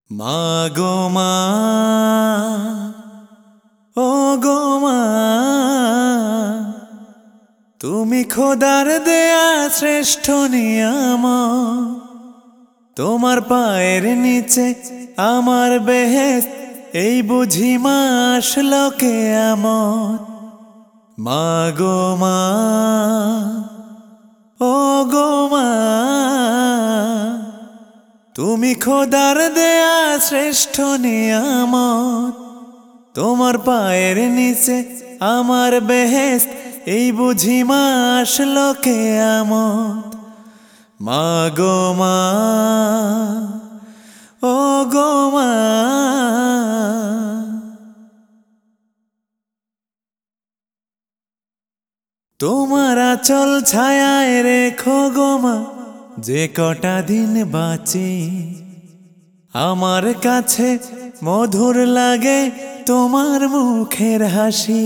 মা গো মা, ও গো মা, তুমি খোদার দেয়া শ্রেষ্ঠ নিয়ামত। তোমার পায়ের নিচে আমার বেহেশত, এই বুঝি মা আসলো কিয়ামত। মা গো মা, ও গো মা, তুমি খোদার দেয়া শ্রেষ্ঠ নিয়ামত। তোমার পায়ের নিচে আমার বেহেশত, এই বুঝি মা আসলো কিয়ামত। মা গো মা, ও গো মা, তোমার আঁচল ছায়ায় রেখো গো মা, যে কটা দিন বাঁচি। আমার কাছে মধুর লাগে তোমার মুখের হাসি।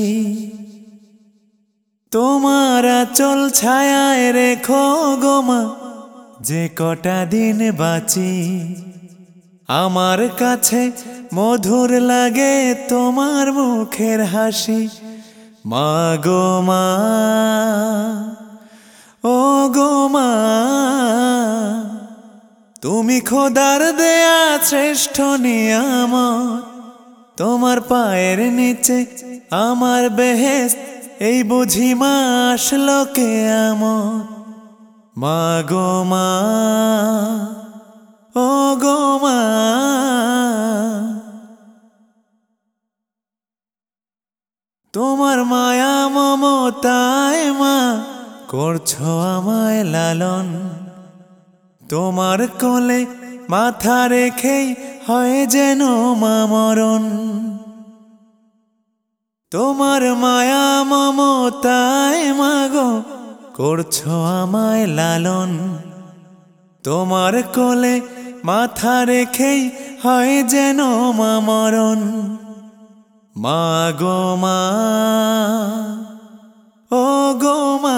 তোমার আঁচল ছায়ায় রেখো গো মা, যে কটা দিন বাঁচি। আমার কাছে মধুর লাগে তোমার মুখের হাসি। মা গো মা, ও গো মা, তুমি খোদার দেয়া শ্রেষ্ঠ নিয়ামত। তোমার পায়ের নিচে আমার বেহেশত, এই বুঝি মা আসলো কিয়ামত। মা গো মা, ও গো মা, তোমার মায়া মমতায় মা করছো আমায় লালন। তোমার কোলে মাথা রেখেই হয় যেন মা মরণ। তোমার মায়া মমতায় মা গো করছো আমায় লালন। তোমার কোলে মাথা রেখেই হয় যেন মা মরণ। মা গো মা, ও গো মা,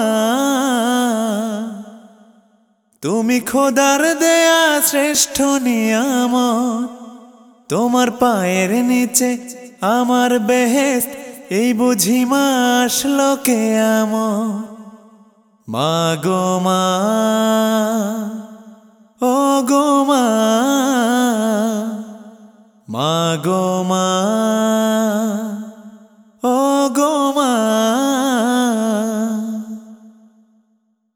তুমি খোদার দেয়া শ্রেষ্ঠ নিয়ামত। তোমার পায়ের নিচে আমার বেহেশত, এই বুঝি মা আসলো কিয়ামত। মা গো মা, ও গো মা, মা গো মা।